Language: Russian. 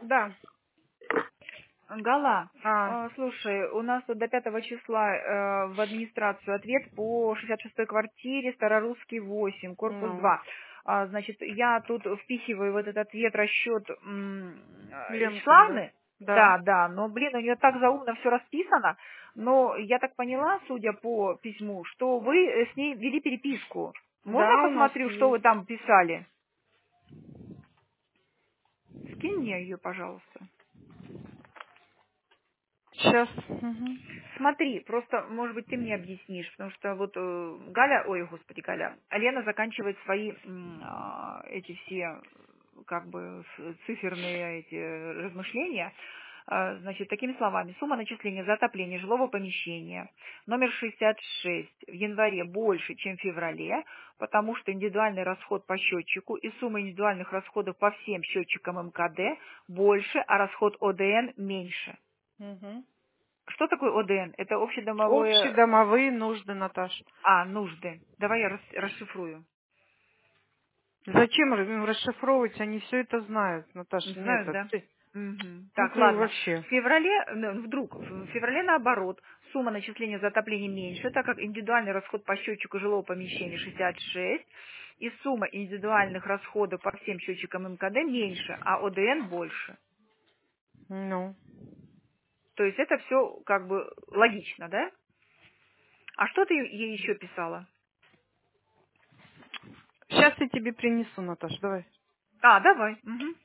Да. Гала, А, слушай, у нас тут до 5 числа в администрацию ответ по 66-й квартире, Старорусский 8, корпус ну, 2. Значит, я тут впихиваю в этот ответ расчет Ленкин, да? Славны. Да. Да, да, но, блин, у нее так заумно все расписано, но я так поняла, судя по письму, что вы с ней вели переписку. Можно Да, у нас посмотрю, что вы есть. там писали? Скинь мне ее, пожалуйста. Сейчас. Угу. Смотри, просто, может быть, ты мне объяснишь, потому что вот Галя, ой, господи, Галя, Лена заканчивает свои эти все, как бы, циферные эти размышления, значит, такими словами. Сумма начисления за отопление жилого помещения номер 66 в январе больше, чем в феврале, потому что индивидуальный расход по счетчику и сумма индивидуальных расходов по всем счетчикам МКД больше, а расход ОДН меньше. Угу. Что такое ОДН? Это общедомовое... Общедомовые нужды, Наташ. нужды. Давай я расшифрую. Зачем расшифровывать? Они все это знают, Наташа. Нет, Знают, да? ты. Мгм. Ну Так, ты ладно. вообще. В феврале, вдруг, в феврале наоборот, сумма начисления за отопление меньше, так как индивидуальный расход по счетчику жилого помещения 66, и сумма индивидуальных расходов по всем счетчикам МКД меньше, а ОДН больше. Ну. То есть это все как бы логично, да? А что ты ей еще писала? Сейчас я тебе принесу, Наташ, давай. Давай. Мгм.